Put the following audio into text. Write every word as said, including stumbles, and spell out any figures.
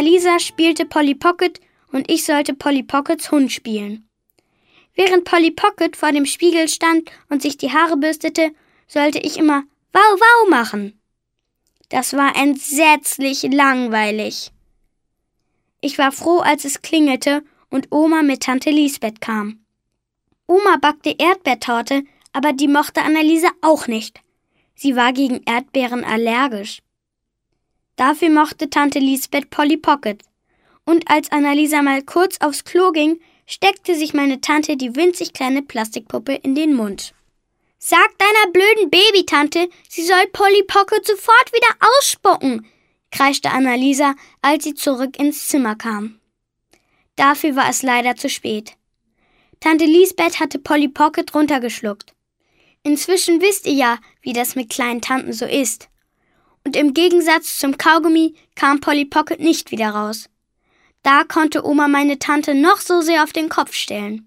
Annalisa spielte Polly Pocket und ich sollte Polly Pockets Hund spielen. Während Polly Pocket vor dem Spiegel stand und sich die Haare bürstete, sollte ich immer Wow, wow machen. Das war entsetzlich langweilig. Ich war froh, als es klingelte und Oma mit Tante Lisbeth kam. Oma backte Erdbeertorte, aber die mochte Annalisa auch nicht. Sie war gegen Erdbeeren allergisch. Dafür mochte Tante Lisbeth Polly Pocket. Und als Annalisa mal kurz aufs Klo ging, steckte sich meine Tante die winzig kleine Plastikpuppe in den Mund. »Sag deiner blöden Babytante, sie soll Polly Pocket sofort wieder ausspucken«, kreischte Annalisa, als sie zurück ins Zimmer kam. Dafür war es leider zu spät. Tante Lisbeth hatte Polly Pocket runtergeschluckt. Inzwischen wisst ihr ja, wie das mit kleinen Tanten so ist. Und im Gegensatz zum Kaugummi kam Polly Pocket nicht wieder raus. Da konnte Oma meine Tante noch so sehr auf den Kopf stellen.